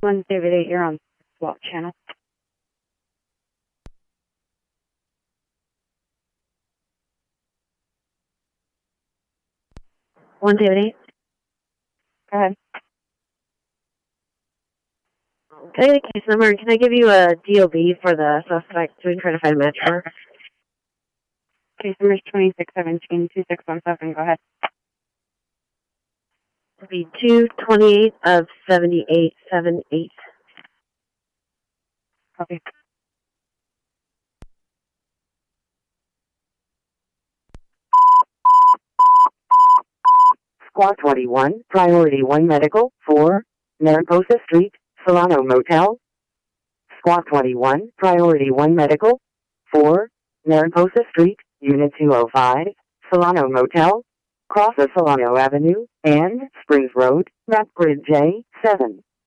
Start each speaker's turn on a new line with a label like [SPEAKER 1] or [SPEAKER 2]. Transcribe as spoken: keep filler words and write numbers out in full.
[SPEAKER 1] One David eight, you're on SWAT channel. One David eight. Go ahead. Can I get a case number and can I give you a D O B for the suspect so we can try to find a match for her? Case number is twenty-six seventeen two six one seven. Go ahead. It'll be two twenty-eight of seventy-eight seventy-eight. Copy.
[SPEAKER 2] Squad twenty-one, Priority one Medical, four, Mariposa Street, Solano Motel. Squad twenty-one, Priority one Medical, four, Mariposa Street, Unit two oh five, Solano Motel. Cross of Solano Avenue and Springs Road, map grid J seven.